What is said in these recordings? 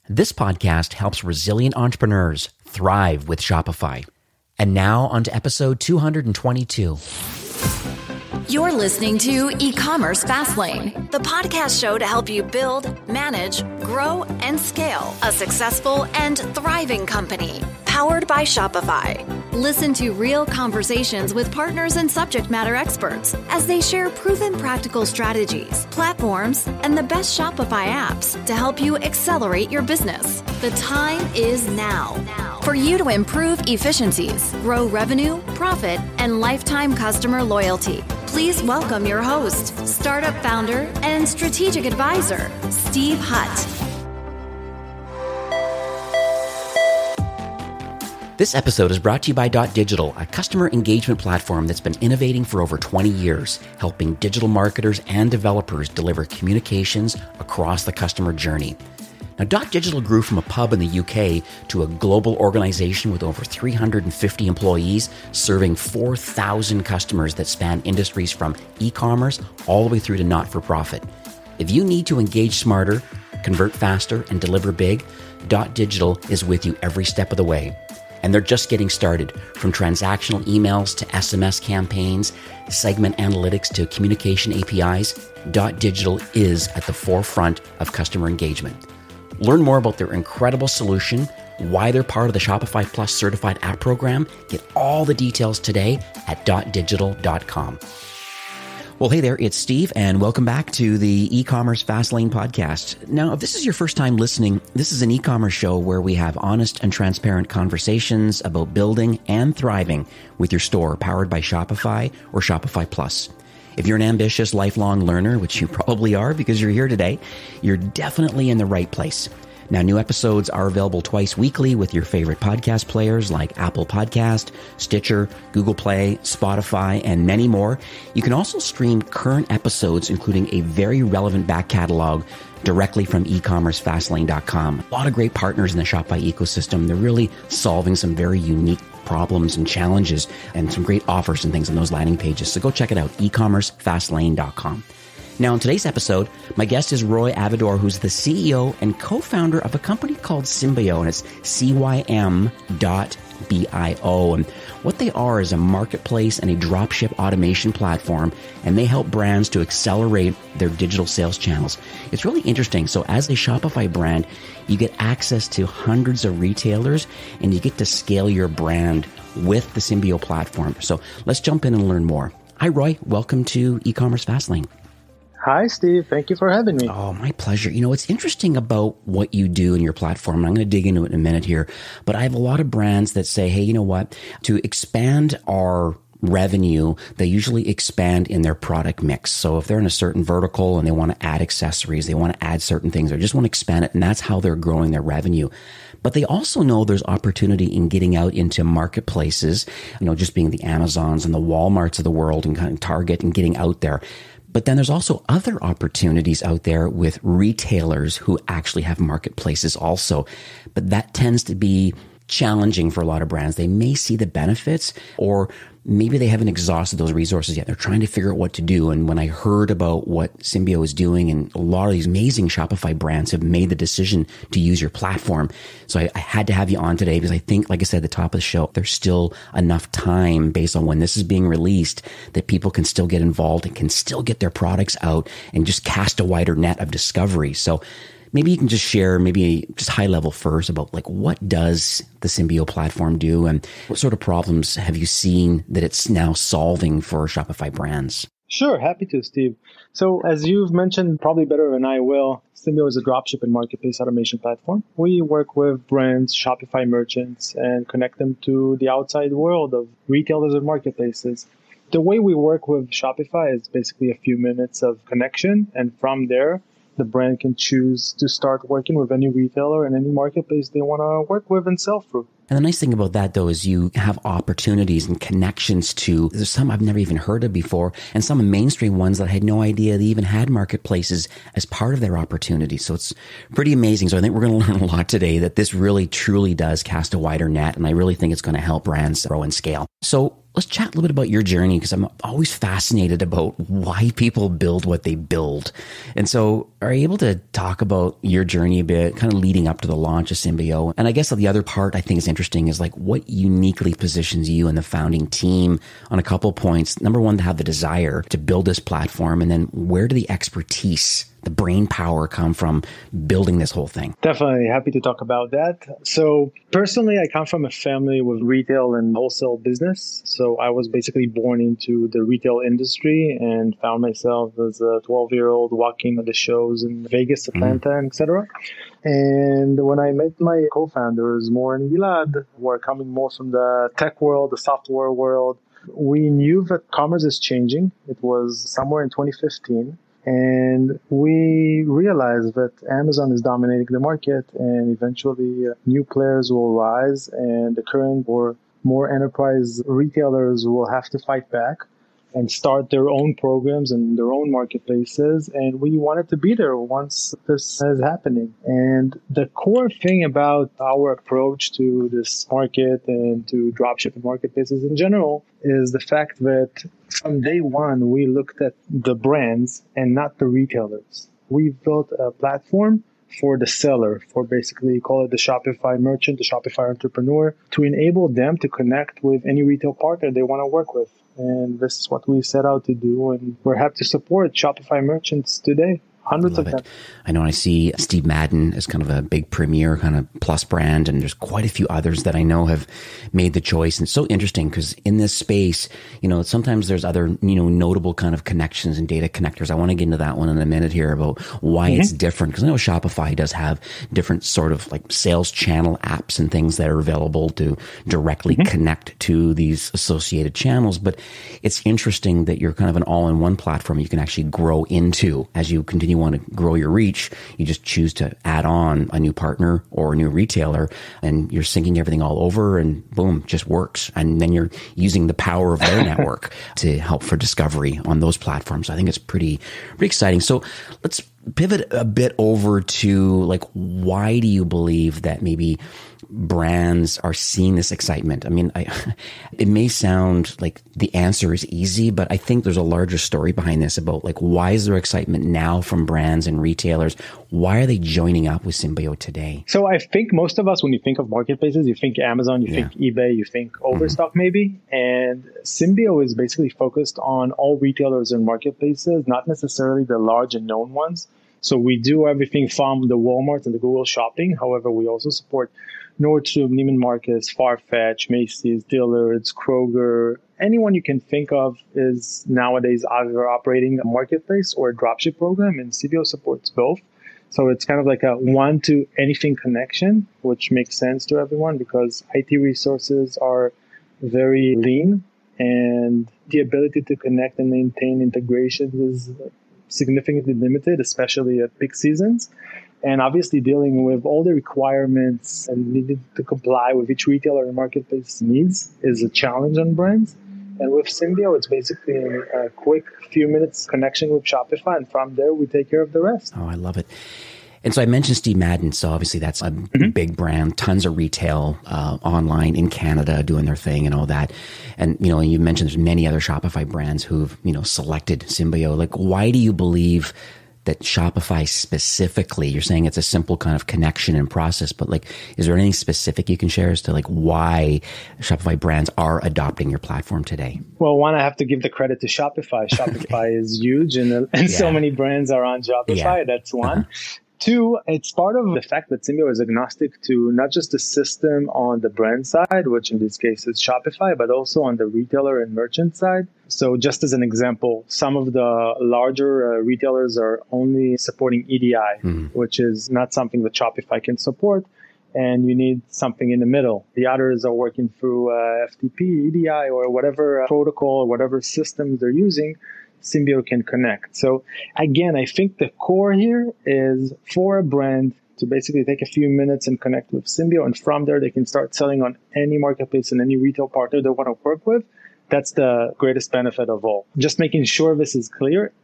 This podcast helps resilient entrepreneurs thrive with Shopify. And now on to episode 222. You're listening to E-Commerce Fastlane, the podcast show to help you build, manage, grow, and scale a successful and thriving company, powered by Shopify. Listen to real conversations with partners and subject matter experts as they share proven practical strategies, platforms, and the best Shopify apps to help you accelerate your business. The time is now for you to improve efficiencies, grow revenue, profit, and lifetime customer loyalty. Please welcome your host, startup founder, and strategic advisor, Steve Hutt. This episode is brought to you by Dot.Digital, a customer engagement platform that's been innovating for over 20 years, helping digital marketers and developers deliver communications across the customer journey. Now, Dot.Digital grew from a pub in the UK to a global organization with over 350 employees, serving 4,000 customers that span industries from e-commerce all the way through to not-for-profit. If you need to engage smarter, convert faster, and deliver big, Dot.Digital is with you every step of the way. And they're just getting started, from transactional emails to SMS campaigns, segment analytics to communication APIs. Dot.Digital is at the forefront of customer engagement. Learn more about their incredible solution, why they're part of the Shopify Plus certified app program. Get all the details today at dotdigital.com. Well, hey there, it's Steve, and welcome back to the E-Commerce Fastlane podcast. Now, if this is your first time listening, this is an e-commerce show where we have honest and transparent conversations about building and thriving with your store powered by Shopify or Shopify Plus. If you're an ambitious lifelong learner, which you probably are because you're here today, you're definitely in the right place. Now, new episodes are available twice weekly with your favorite podcast players like Apple Podcast, Stitcher, Google Play, Spotify, and many more. You can also stream current episodes, including a very relevant back catalog, directly from ecommercefastlane.com. A lot of great partners in the Shopify ecosystem. They're really solving some very unique problems and challenges and some great offers and things on those landing pages. So go check it out, ecommercefastlane.com. Now, in today's episode, my guest is Roy Avidor, who's the CEO and co-founder of a company called Symbio, and it's CYM.bio. And what they are is a marketplace and a dropship automation platform, and they help brands to accelerate their digital sales channels. It's really interesting. So as a Shopify brand, you get access to hundreds of retailers, and you get to scale your brand with the Symbio platform. So let's jump in and learn more. Hi, Roy. Welcome to E-Commerce Fastlane. Hi, Steve. Thank you for having me. Oh, my pleasure. You know, what's interesting about what you do in your platform, and I'm going to dig into it in a minute here, but I have a lot of brands that say, hey, you know what, to expand our revenue, they usually expand in their product mix. So if they're in a certain vertical and they want to add accessories, they want to add certain things, or just want to expand it, and that's how they're growing their revenue. But they also know there's opportunity in getting out into marketplaces, you know, just being the Amazons and the Walmarts of the world and kind of Target and getting out there. But then there's also other opportunities out there with retailers who actually have marketplaces also. But that tends to be challenging for a lot of brands. They may see the benefits, or maybe they haven't exhausted those resources yet. They're trying to figure out what to do. And when I heard about what Symbio is doing, and a lot of these amazing Shopify brands have made the decision to use your platform. So I had to have you on today because I think, like I said at the top of the show, there's still enough time based on when this is being released that people can still get involved and can still get their products out and just cast a wider net of discovery. So maybe you can just share maybe just high level first about like what does the Symbio platform do, and what sort of problems have you seen that it's now solving for Shopify brands? Sure, happy to, Steve. So as you've mentioned probably better than I will, Symbio is a dropship and marketplace automation platform. We work with brands, Shopify merchants, and connect them to the outside world of retailers and marketplaces. The way we work with Shopify is basically a few minutes of connection, and from there, the brand can choose to start working with any retailer and any marketplace they want to work with and sell through. And the nice thing about that, though, is you have opportunities and connections to, there's some I've never even heard of before, and some mainstream ones that I had no idea they even had marketplaces as part of their opportunity. So it's pretty amazing. So I think we're going to learn a lot today that this really, truly does cast a wider net. And I really think it's going to help brands grow and scale. So let's chat a little bit about your journey, because I'm always fascinated about why people build what they build. And so are you able to talk about your journey a bit, kind of leading up to the launch of Symbio? And I guess the other part I think is interesting is like what uniquely positions you and the founding team on a couple points. Number one, to have the desire to build this platform, and then where do the expertise, the brain power come from building this whole thing? Definitely happy to talk about that. So personally, I come from a family with retail and wholesale business. So I was basically born into the retail industry and found myself as a 12-year-old walking at the shows in Vegas, Atlanta, etc. And when I met my co-founders, Mor and Gilad, who are coming more from the tech world, the software world, we knew that commerce is changing. It was somewhere in 2015. And we realized that Amazon is dominating the market, and eventually new players will rise, and the current or more enterprise retailers will have to fight back and start their own programs and their own marketplaces. And we wanted to be there once this is happening. And the core thing about our approach to this market and to dropshipping marketplaces in general is the fact that from day one, we looked at the brands and not the retailers. We built a platform for the seller, for basically call it the Shopify merchant, the Shopify entrepreneur, to enable them to connect with any retail partner they want to work with. And this is what we set out to do. And we're happy to support Shopify merchants today. Hundreds of them. I know I see Steve Madden as kind of a big premier kind of plus brand, and there's quite a few others that I know have made the choice. And it's so interesting because in this space, sometimes there's other, notable kind of connections and data connectors. I want to get into that one in a minute here about why it's different, because I know Shopify does have different sort of like sales channel apps and things that are available to directly connect to these associated channels. But it's interesting that you're kind of an all-in-one platform you can actually grow into as you continue want to grow your reach. You just choose to add on a new partner or a new retailer, and you're syncing everything all over, and boom, just works. And then you're using the power of their network to help for discovery on those platforms. I think it's pretty exciting. So let's pivot a bit over to like, why do you believe that maybe brands are seeing this excitement? I mean, it may sound like the answer is easy, but I think there's a larger story behind this about like, why is there excitement now from brands and retailers? Why are they joining up with Symbio today? So I think most of us, when you think of marketplaces, you think Amazon, you think eBay, you think Overstock maybe. And Symbio is basically focused on all retailers and marketplaces, not necessarily the large and known ones. So we do everything from the Walmart and the Google Shopping. However, we also support Nordstrom, Neiman Marcus, Farfetch, Macy's, Dillard's, Kroger. Anyone you can think of is nowadays either operating a marketplace or a dropship program, and Symbio supports both. So it's kind of like a one-to-anything connection, which makes sense to everyone because IT resources are very lean, and the ability to connect and maintain integrations is significantly limited, especially at peak seasons. And obviously dealing with all the requirements and needing to comply with each retailer and marketplace needs is a challenge on brands. And with Symbio, it's basically a quick few minutes connection with Shopify. And from there, we take care of the rest. Oh, I love it. And so I mentioned Steve Madden. So obviously that's a big brand, tons of retail online in Canada doing their thing and all that. And, you mentioned there's many other Shopify brands who've, selected Symbio. Like, why do you believe that Shopify specifically, you're saying it's a simple kind of connection and process, but like, is there anything specific you can share as to like why Shopify brands are adopting your platform today? Well, one, I have to give the credit to Shopify. Shopify is huge and so many brands are on Shopify. That's one. Two, it's part of the fact that Symbio is agnostic to not just the system on the brand side, which in this case is Shopify, but also on the retailer and merchant side. So just as an example, some of the larger retailers are only supporting EDI, which is not something that Shopify can support. And you need something in the middle. The others are working through FTP, EDI, or whatever protocol or whatever systems they're using. Symbio can connect. So again, I think the core here is for a brand to basically take a few minutes and connect with Symbio. And from there, they can start selling on any marketplace and any retail partner they want to work with. That's the greatest benefit of all. Just making sure this is clear.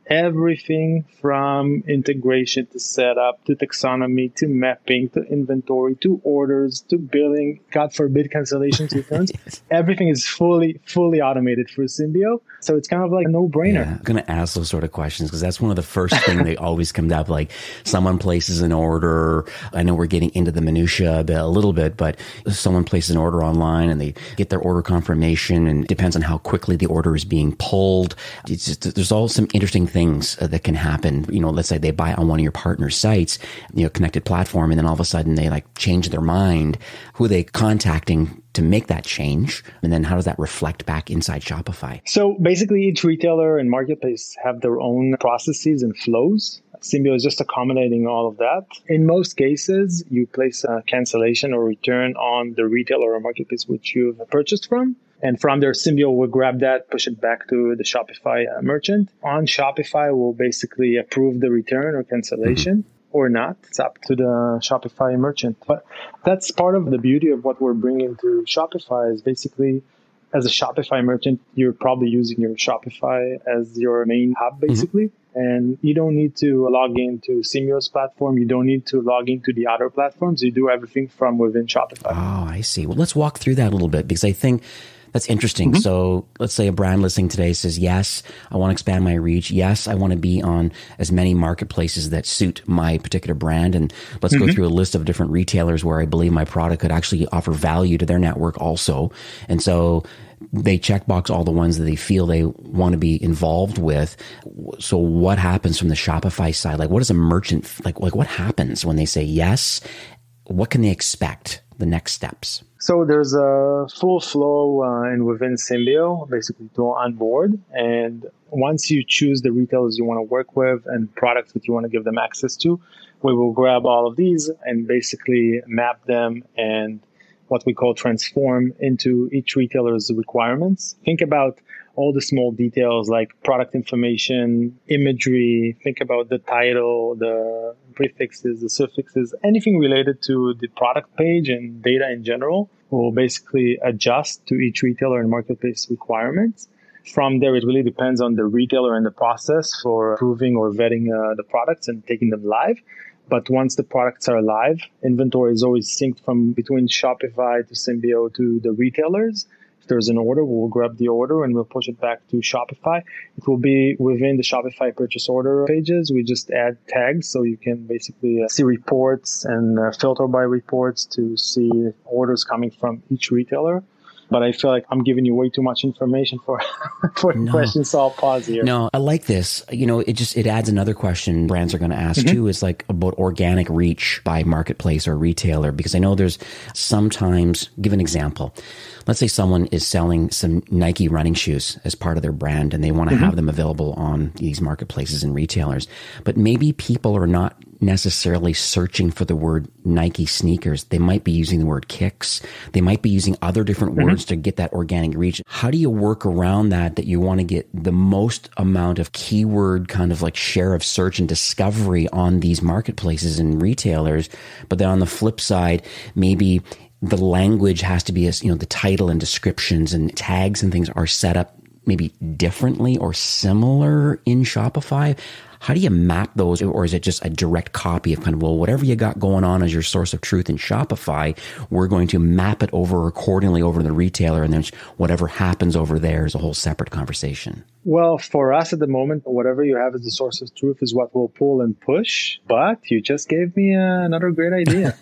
everything from integration to setup to taxonomy to mapping to inventory to orders to billing, God forbid cancellations, returns. Everything is fully automated through Symbio. So it's kind of like a no-brainer. Yeah, I'm going to ask those sort of questions because that's one of the first things they always come up. Like someone places an order. I know we're getting into the minutia a little bit, but someone places an order online and they get their order confirmation, and it depends on how quickly the order is being pulled. It's just, there's all some interesting things that can happen. You know, let's say they buy on one of your partner sites, you know, connected platform, and then all of a sudden they like change their mind. Who are they contacting to make that change? And then how does that reflect back inside Shopify? So basically each retailer and marketplace have their own processes and flows. Symbio is just accommodating all of that. In most cases, you place a cancellation or return on the retailer or marketplace which you've purchased from. And from there, Symbio will grab that, push it back to the Shopify merchant. On Shopify, we'll basically approve the return or cancellation. Or not. It's up to the Shopify merchant. But that's part of the beauty of what we're bringing to Shopify is basically, as a Shopify merchant, you're probably using your Shopify as your main hub, basically. And you don't need to log into Symbio's platform. You don't need to log into the other platforms. You do everything from within Shopify. Oh, I see. Well, let's walk through that a little bit because I think that's interesting. So let's say a brand listening today says, yes, I want to expand my reach. Yes, I want to be on as many marketplaces that suit my particular brand. And let's go through a list of different retailers where I believe my product could actually offer value to their network also. And so they checkbox all the ones that they feel they want to be involved with. So what happens from the Shopify side? Like what is a merchant, like what happens when they say yes? What can they expect? The next steps? So there's a full flow and within Symbio, basically to onboard. And once you choose the retailers you want to work with and products that you want to give them access to, we will grab all of these and basically map them and what we call transform into each retailer's requirements. Think about all the small details like product information, imagery, think about the title, the prefixes, the suffixes, anything related to the product page and data in general will basically adjust to each retailer and marketplace requirements. From there, it really depends on the retailer and the process for approving or vetting the products and taking them live. But once the products are live, inventory is always synced from between Shopify to Symbio to the retailers. If there's an order, we'll grab the order and we'll push it back to Shopify. It will be within the Shopify purchase order pages. We just add tags so you can basically see reports and filter by reports to see orders coming from each retailer. But I feel like I'm giving you way too much information for the question, so I'll pause here. No, I like this. You know, it adds another question brands are going to ask too, is like about organic reach by marketplace or retailer, because I know there's sometimes, give an example. Let's say someone is selling some Nike running shoes as part of their brand and they want to have them available on these marketplaces and retailers. But maybe people are not necessarily searching for the word Nike sneakers. They might be using the word kicks. They might be using other different words to get that organic reach. How do you work around that you want to get the most amount of keyword kind of like share of search and discovery on these marketplaces and retailers? But then on the flip side, maybe the language has to be, the title and descriptions and tags and things are set up maybe differently or similar in Shopify. How do you map those? Or is it just a direct copy of kind of, well, whatever you got going on as your source of truth in Shopify, we're going to map it over accordingly over to the retailer, and then whatever happens over there is a whole separate conversation? Well, for us at the moment, whatever you have as the source of truth is what we'll pull and push. But you just gave me another great idea.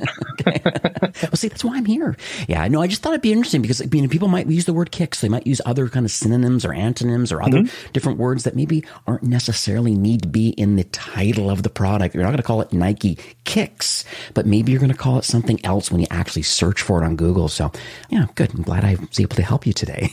Well, see, that's why I'm here. Yeah, no, I just thought it'd be interesting because people might use the word kicks. They might use other kind of synonyms or antonyms or other different words that maybe aren't necessarily need to be in the title of the product. You're not going to call it Nike kicks, but maybe you're going to call it something else when you actually search for it on Google. So, yeah, good. I'm glad I was able to help you today.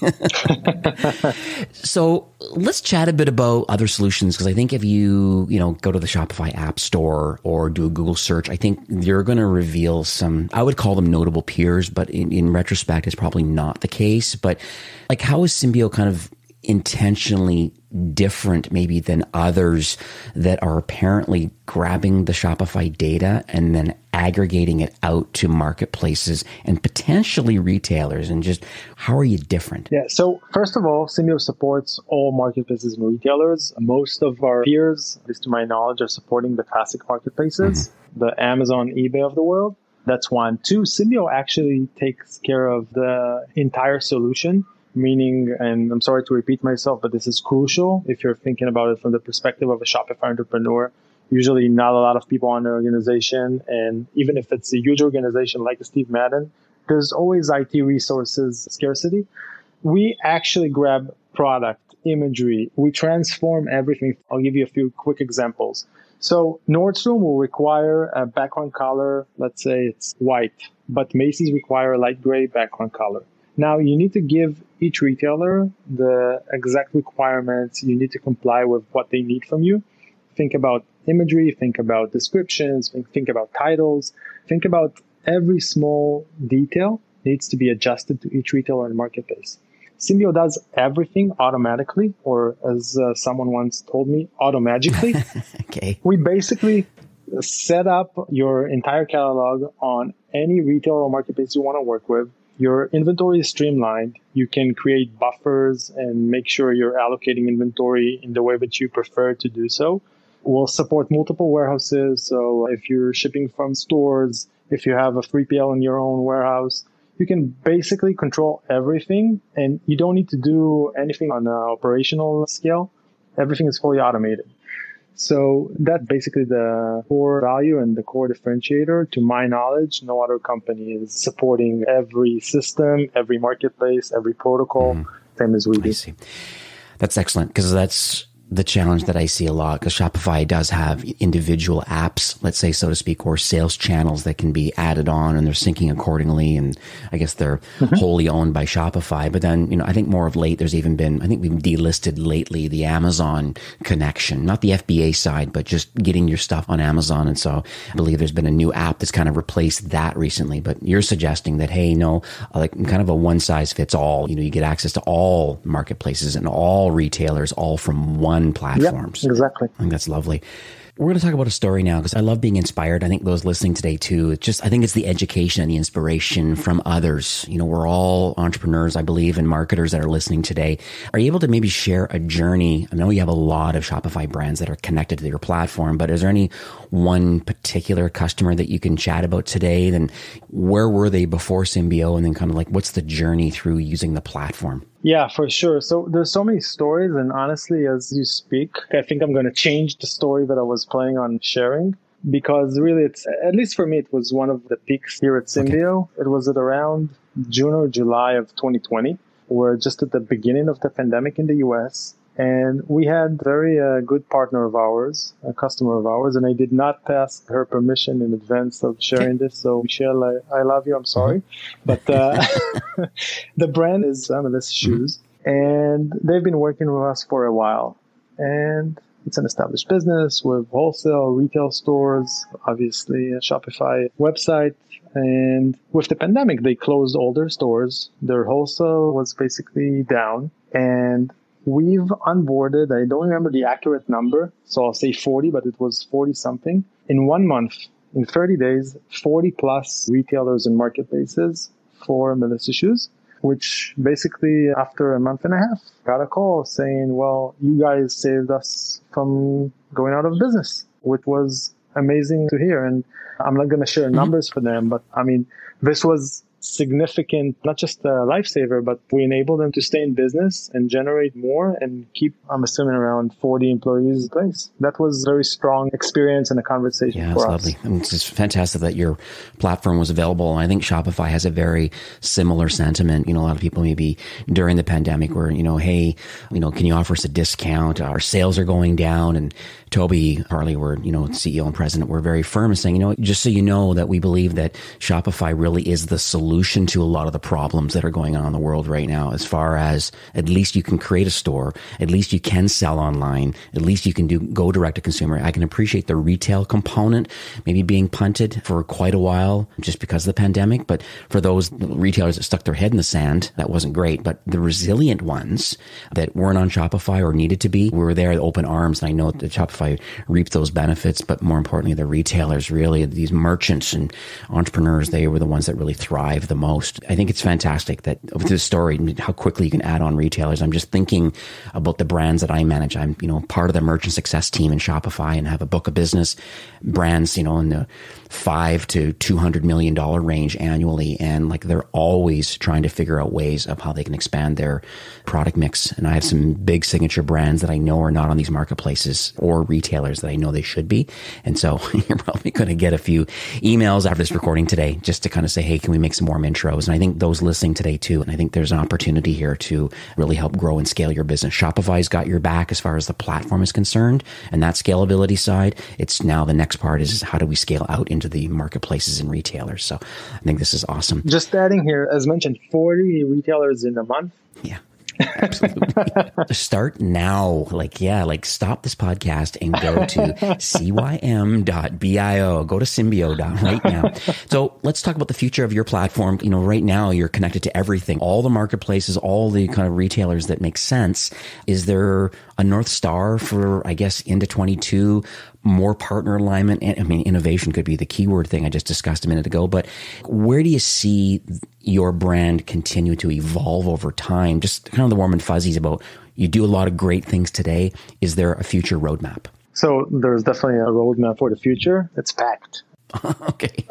So let's chat a bit about other solutions, because I think if you go to the Shopify App Store or do a Google search, I think you're going to reveal some, I would call them notable peers, but in retrospect, it's probably not the case. But like, how is Symbio kind of intentionally different maybe than others that are apparently grabbing the Shopify data and then aggregating it out to marketplaces and potentially retailers? And just how are you different? Yeah. So first of all, Symbio supports all marketplaces and retailers. Most of our peers, at least to my knowledge, are supporting the classic marketplaces, the Amazon, eBay of the world. That's one. Two, Symbio actually takes care of the entire solution. Meaning, and I'm sorry to repeat myself, but this is crucial if you're thinking about it from the perspective of a Shopify entrepreneur. Usually not a lot of people on the organization. And even if it's a huge organization like Steve Madden, there's always IT resources scarcity. We actually grab product, imagery. We transform everything. I'll give you a few quick examples. So Nordstrom will require a background color. Let's say it's white, but Macy's require a light gray background color. Now, you need to give each retailer the exact requirements. You need to comply with what they need from you. Think about imagery, think about descriptions, think about titles, think about every small detail needs to be adjusted to each retailer and marketplace. Symbio does everything automatically, or as someone once told me, automagically. Okay. We basically set up your entire catalog on any retailer or marketplace you want to work with. Your inventory is streamlined. You can create buffers and make sure you're allocating inventory in the way that you prefer to do so. We'll support multiple warehouses. So if you're shipping from stores, if you have a 3PL in your own warehouse, you can basically control everything and you don't need to do anything on an operational scale. Everything is fully automated. So that's basically the core value and the core differentiator. To my knowledge, no other company is supporting every system, every marketplace, every protocol, same as we do. I see. That's excellent, because that's the challenge that I see a lot, because Shopify does have individual apps, let's say, so to speak, or sales channels that can be added on, and they're syncing accordingly. And I guess they're wholly owned by Shopify. But then, I think more of late, there's even been, I think we've delisted lately the Amazon connection, not the FBA side, but just getting your stuff on Amazon. And so I believe there's been a new app that's kind of replaced that recently. But you're suggesting that, hey, no, like kind of a one size fits all, you get access to all marketplaces and all retailers, all from one platforms. Yep, exactly. I think that's lovely. We're going to talk about a story now, because I love being inspired. I think those listening today too, I think it's the education and the inspiration from others. We're all entrepreneurs, I believe, and marketers that are listening today. Are you able to maybe share a journey? I know you have a lot of Shopify brands that are connected to your platform, but is there any one particular customer that you can chat about today? Then where were they before Symbio? And then kind of like, what's the journey through using the platform? Yeah, for sure. So there's so many stories. And honestly, as you speak, I think I'm going to change the story that I was planning on sharing, because really it's, at least for me, it was one of the peaks here at Symbio. Okay. It was at around June or July of 2020. We're just at the beginning of the pandemic in the US. And we had a very good partner of ours, a customer of ours, and I did not ask her permission in advance of sharing this. So, Michelle, I love you. I'm sorry. But the brand is Melissa Shoes, and they've been working with us for a while. And it's an established business with wholesale, retail stores, obviously a Shopify website. And with the pandemic, they closed all their stores. Their wholesale was basically down. And we've onboarded, I don't remember the accurate number, so I'll say 40, but it was 40 something. In 1 month, in 30 days, 40 plus retailers and marketplaces for Melissa Shoes, which basically after a month and a half got a call saying, well, you guys saved us from going out of business, which was amazing to hear. And I'm not going to share numbers for them, but I mean, this was significant, not just a lifesaver, but we enabled them to stay in business and generate more and keep, I'm assuming, around 40 employees in place. That was a very strong experience and a conversation for us. Yeah, it's lovely. I mean, it's just fantastic that your platform was available. And I think Shopify has a very similar sentiment. A lot of people maybe during the pandemic were, hey, can you offer us a discount? Our sales are going down. And Toby Harley, we're, CEO and president, we're very firm in saying, just so you know that we believe that Shopify really is the solution solution to a lot of the problems that are going on in the world right now, as far as at least you can create a store, at least you can sell online, at least you can go direct to consumer. I can appreciate the retail component maybe being punted for quite a while just because of the pandemic. But for those retailers that stuck their head in the sand, that wasn't great. But the resilient ones that weren't on Shopify or needed to be, we were there at open arms. And I know that Shopify reaped those benefits, but more importantly, the retailers, really, these merchants and entrepreneurs, they were the ones that really thrive the most. I think it's fantastic that with this story, how quickly you can add on retailers. I'm just thinking about the brands that I manage. I'm, part of the merchant success team in Shopify and have a book of business brands, in the $5 to $200 million range annually. And they're always trying to figure out ways of how they can expand their product mix. And I have some big signature brands that I know are not on these marketplaces or retailers that I know they should be. And so you're probably going to get a few emails after this recording today just to kind of say, hey, can we make some more intros? And I think those listening today too. And I think there's an opportunity here to really help grow and scale your business. Shopify's got your back as far as the platform is concerned. And that scalability side, it's now the next part is how do we scale out into the marketplaces and retailers? So I think this is awesome. Just adding here, as mentioned, 40 retailers in a month. Yeah. Absolutely. Start now. Stop this podcast and go to cym.bio. Go to Symbio right now. So let's talk about the future of your platform. Right now you're connected to everything, all the marketplaces, all the kind of retailers that make sense. Is there a North Star for, I guess, into 22? More partner alignment? And innovation could be the keyword thing I just discussed a minute ago, but where do you see your brand continue to evolve over time? Just kind of the warm and fuzzies about, you do a lot of great things today. Is there a future roadmap? So there's definitely a roadmap for the future. It's packed. Okay.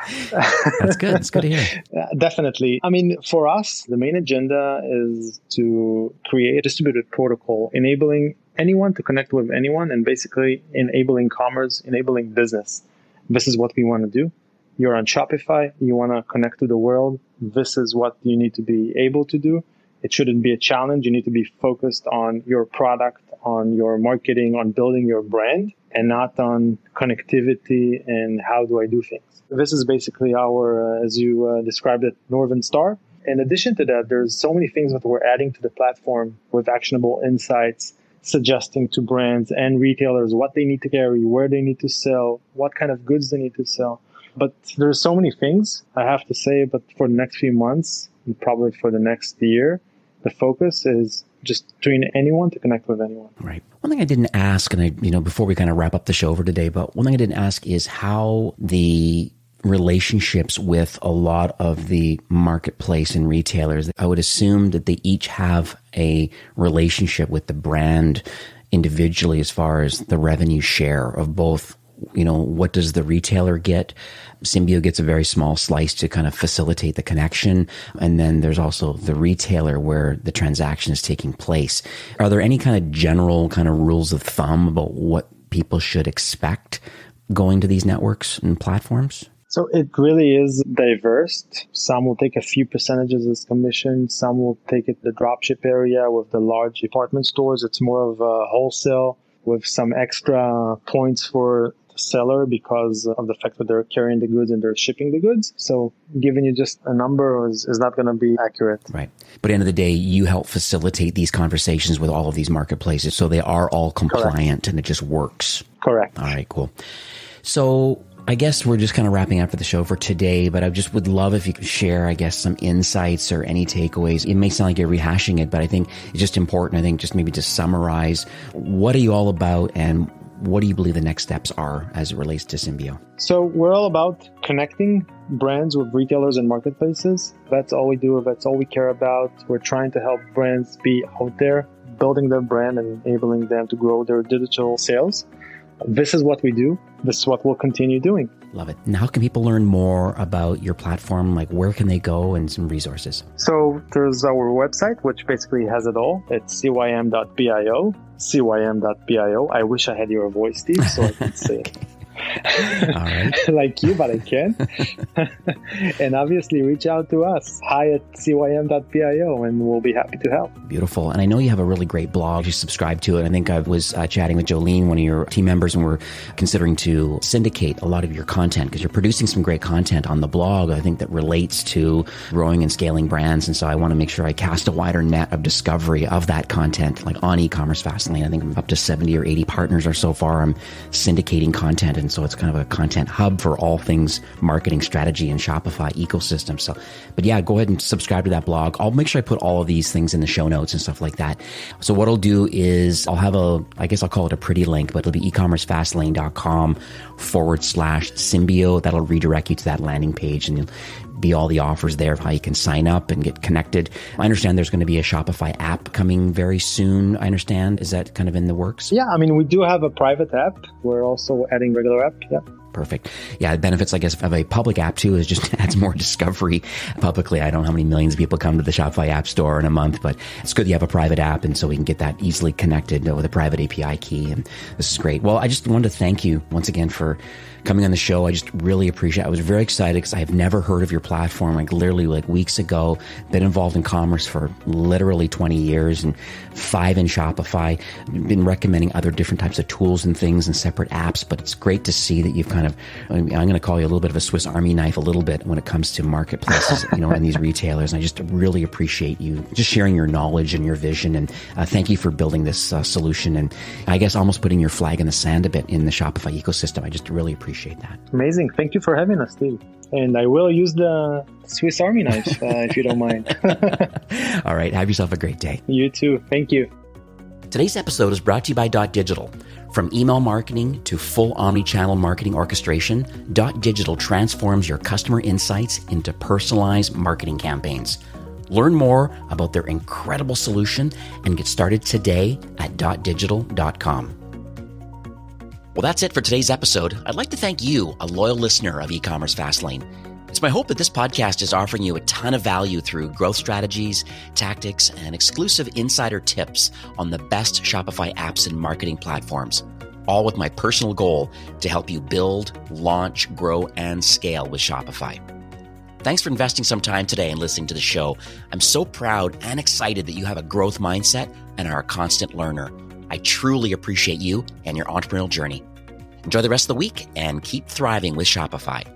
That's good. It's good to hear. Definitely. For us, the main agenda is to create a distributed protocol enabling anyone to connect with anyone and basically enabling commerce, enabling business. This is what we want to do. You're on Shopify. You want to connect to the world. This is what you need to be able to do. It shouldn't be a challenge. You need to be focused on your product, on your marketing, on building your brand, and not on connectivity and how do I do things. This is basically our, as you described it, Northern Star. In addition to that, there's so many things that we're adding to the platform with actionable insights, suggesting to brands and retailers what they need to carry, where they need to sell, what kind of goods they need to sell. But there's so many things, I have to say, but for the next few months, and probably for the next year, the focus is just doing anyone to connect with anyone. Right. One thing I didn't ask, and before we kind of wrap up the show for today, but one thing I didn't ask is how the relationships with a lot of the marketplace and retailers, I would assume that they each have a relationship with the brand individually as far as the revenue share of both. What does the retailer get? Symbio gets a very small slice to kind of facilitate the connection. And then there's also the retailer where the transaction is taking place. Are there any kind of general kind of rules of thumb about what people should expect going to these networks and platforms? So it really is diverse. Some will take a few percentages as commission. Some will take it the dropship area with the large department stores. It's more of a wholesale with some extra points for the seller because of the fact that they're carrying the goods and they're shipping the goods. So giving you just a number is not going to be accurate. Right. But at the end of the day, you help facilitate these conversations with all of these marketplaces. So they are all compliant. Correct. And it just works. Correct. All right, cool. So I guess we're just kind of wrapping up for the show for today, but I just would love if you could share, I guess, some insights or any takeaways. It may sound like you're rehashing it, but I think it's just important, just maybe to summarize, what are you all about and what do you believe the next steps are as it relates to Symbio? So we're all about connecting brands with retailers and marketplaces. That's all we do. That's all we care about. We're trying to help brands be out there, building their brand and enabling them to grow their digital sales. This is what we do. This is what we'll continue doing. Love it. And how can people learn more about your platform? Where can they go and some resources? So there's our website, which basically has it all. It's cym.bio, cym.bio. I wish I had your voice, Steve, so I could say it. All right. like you, but I can. And obviously reach out to us, hi@cym.pio, and we'll be happy to help. Beautiful. And I know you have a really great blog. You subscribe to it. I think I was chatting with Jolene, one of your team members, and we're considering to syndicate a lot of your content because you're producing some great content on the blog, I think, that relates to growing and scaling brands. And so I want to make sure I cast a wider net of discovery of that content, like on e-commerce Fastlane. I think I'm up to 70 or 80 partners or so far. I'm syndicating content. And so it's kind of a content hub for all things marketing strategy and Shopify ecosystem. So, but yeah, go ahead and subscribe to that blog. I'll make sure I put all of these things in the show notes and stuff like that. So what I'll do is I'll have I guess I'll call it a pretty link, but it'll be ecommercefastlane.com/Symbio. That'll redirect you to that landing page and be all the offers there of how you can sign up and get connected. I understand there's going to be a Shopify app coming very soon. I understand. Is that kind of in the works? Yeah, I mean, we do have a private app. We're also adding regular app. Yeah. Perfect. Yeah, the benefits, I guess, of a public app too is just adds more discovery publicly. I don't know how many millions of people come to the Shopify App Store in a month, but it's good you have a private app, and so we can get that easily connected with a private API key. And this is great. Well, I just wanted to thank you once again for coming on the show. I just really appreciate it. I was very excited because I have never heard of your platform, literally weeks ago. Been involved in commerce for literally 20 years and 5 in Shopify. Been recommending other different types of tools and things and separate apps, but it's great to see that you've I'm going to call you a little bit of a Swiss Army knife a little bit when it comes to marketplaces, and these retailers. And I just really appreciate you just sharing your knowledge and your vision. And thank you for building this solution. And I guess almost putting your flag in the sand a bit in the Shopify ecosystem. I just really appreciate that. Amazing. Thank you for having us, Steve. And I will use the Swiss Army knife if you don't mind. All right. Have yourself a great day. You too. Thank you. Today's episode is brought to you by .digital. From email marketing to full omni-channel marketing orchestration, .digital transforms your customer insights into personalized marketing campaigns. Learn more about their incredible solution and get started today at .digital.com. Well, that's it for today's episode. I'd like to thank you, a loyal listener of E-commerce Fastlane. It's my hope that this podcast is offering you a ton of value through growth strategies, tactics, and exclusive insider tips on the best Shopify apps and marketing platforms, all with my personal goal to help you build, launch, grow, and scale with Shopify. Thanks for investing some time today and listening to the show. I'm so proud and excited that you have a growth mindset and are a constant learner. I truly appreciate you and your entrepreneurial journey. Enjoy the rest of the week and keep thriving with Shopify.